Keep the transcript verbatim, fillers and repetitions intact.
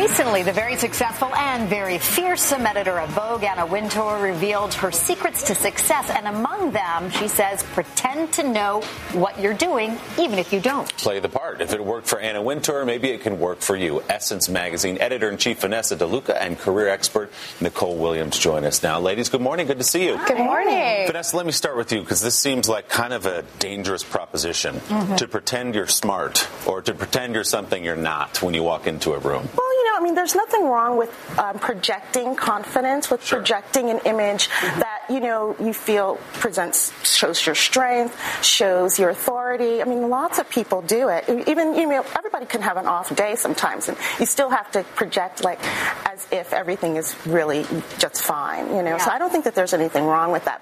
Recently, the very successful and very fearsome editor of Vogue, Anna Wintour, revealed her secrets to success. And among them, she says, pretend to know what you're doing, even if you don't. Play the part. If it worked for Anna Wintour, maybe it can work for you. Essence Magazine editor-in-chief Vanessa DeLuca and career expert Nicole Williams join us now. Ladies, good morning. Good to see you. Good morning. Vanessa, let me start with you, because this seems like kind of a dangerous proposition, mm-hmm. to pretend you're smart or to pretend you're something you're not when you walk into a room. Well, you know, I mean, there's nothing wrong with um, projecting confidence, with sure. projecting an image mm-hmm. that, you know, you feel presents, shows your strength, shows your authority. I mean, lots of people do it. Even, you know, everybody can have an off day sometimes, and you still have to project like as if everything is really just fine, you know. Yeah. So I don't think that there's anything wrong with that.